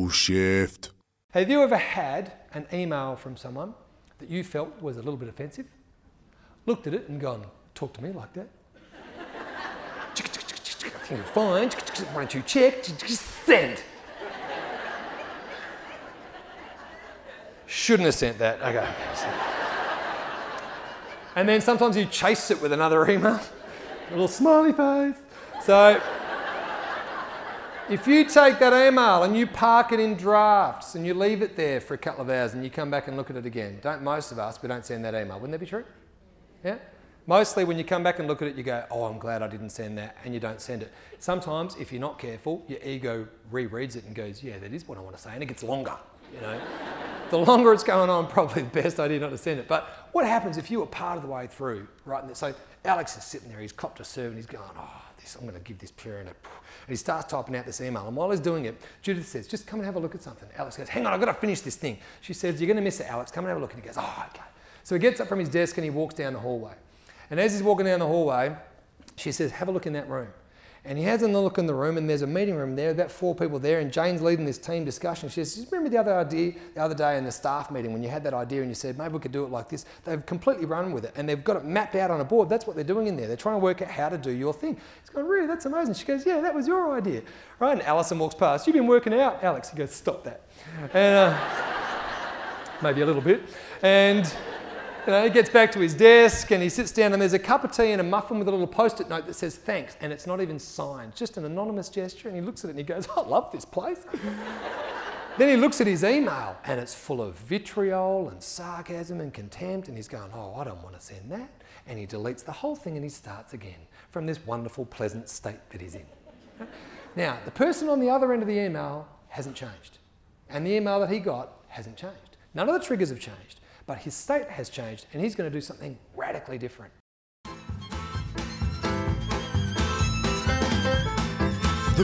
shift. Have you ever had an email from someone that you felt was a little bit offensive? Looked at it and gone, talk to me like that? I think you're fine. Why don't you check? Just send. Shouldn't have sent that. Okay. And then sometimes you chase it with another email. A little smiley face. So if you take that email and you park it in drafts and you leave it there for a couple of hours and you come back and look at it again, don't most of us, we don't send that email. Wouldn't that be true? Yeah? Mostly when you come back and look at it, you go, oh, I'm glad I didn't send that, and you don't send it. Sometimes, if you're not careful, your ego rereads it and goes, yeah, that is what I want to say, and it gets longer, you know. The longer it's going on, probably the best idea not to send it. But what happens if you were part of the way through, right? So Alex is sitting there, he's copped a serve, and he's going, oh, I'm going to give this parent a... And he starts typing out this email, and while he's doing it, Judith says, just come and have a look at something. Alex goes, hang on, I've got to finish this thing. She says, you're going to miss it, Alex, come and have a look. And he goes, oh, okay. So he gets up from his desk and he walks down the hallway. And as he's walking down the hallway, she says, have a look in that room. And he has a look in the room, and there's a meeting room there, about 4 people there, and Jane's leading this team discussion. She says, remember the other day in the staff meeting when you had that idea and you said, maybe we could do it like this? They've completely run with it, and they've got it mapped out on a board. That's what they're doing in there. They're trying to work out how to do your thing. He's going, really, that's amazing. She goes, yeah, that was your idea. Right? And Alison walks past, you've been working out, Alex. He goes, stop that. And maybe a little bit. And... you know, he gets back to his desk and he sits down and there's a cup of tea and a muffin with a little post-it note that says thanks, and it's not even signed, just an anonymous gesture, and he looks at it and he goes, I love this place. Then he looks at his email and it's full of vitriol and sarcasm and contempt, and he's going, oh, I don't want to send that. And he deletes the whole thing and he starts again from this wonderful, pleasant state that he's in. Now, the person on the other end of the email hasn't changed, and the email that he got hasn't changed. None of the triggers have changed. But his state has changed, and he's going to do something radically different.